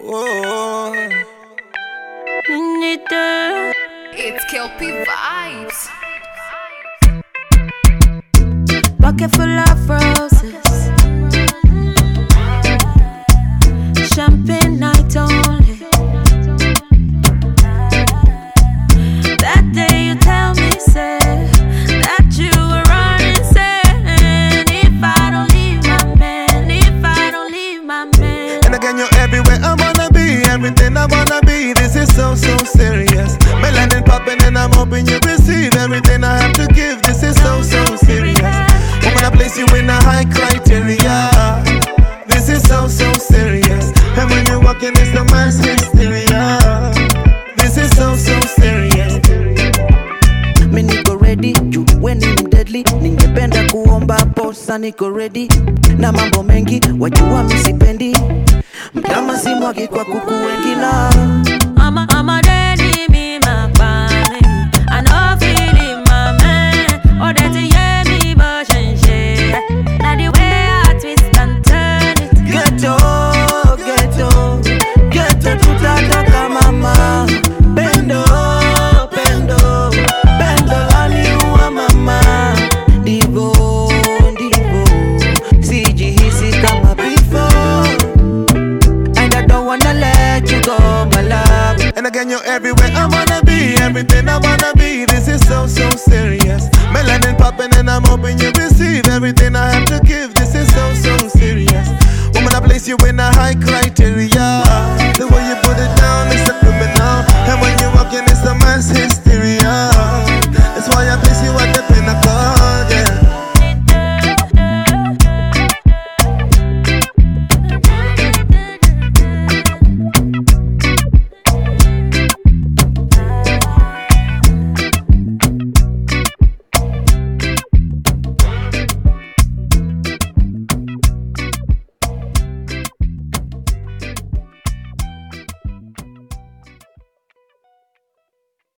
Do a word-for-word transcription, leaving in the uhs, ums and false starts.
Whoa. It's Kelpie Vibes. Bucket full of roses, champagne night only. That day you tell me, say, that you were running, saying, if I don't leave my man, if I don't leave my man. And again, you're everywhere I wanna be, everything I wanna be. This is so, so serious. Melanin popping and I'm hoping you receive everything I have to give. This is so, so serious. Woman, I place you in a high criteria. This is so, so serious. And when you're walking, it's the mass hysteria. This is so, so serious. Me niko ready, you when I'm deadly. Ningependa kuomba posa, niko ready. Na mambo mengi, wajua misipendi. Mtama si mwagi kwa kuku wengi na I'm a, I'm a daddy, me, my family. I know feeling my man. Oh, that you hear me, but and share. Now the way I twist and turn it. Ghetto, ghetto, ghetto tutatoka mama. Bendo, bendo, bendo laniua mama. Divo, divo, sijihisi kama before. And I don't wanna let you go, my love. And again, you're everywhere I wanna be, everything I wanna be. This is so, so serious. Melanin popping and I'm hoping you receive everything I have to give. This is so, so serious. Woman, I place you in a high criteria. The way you put it down.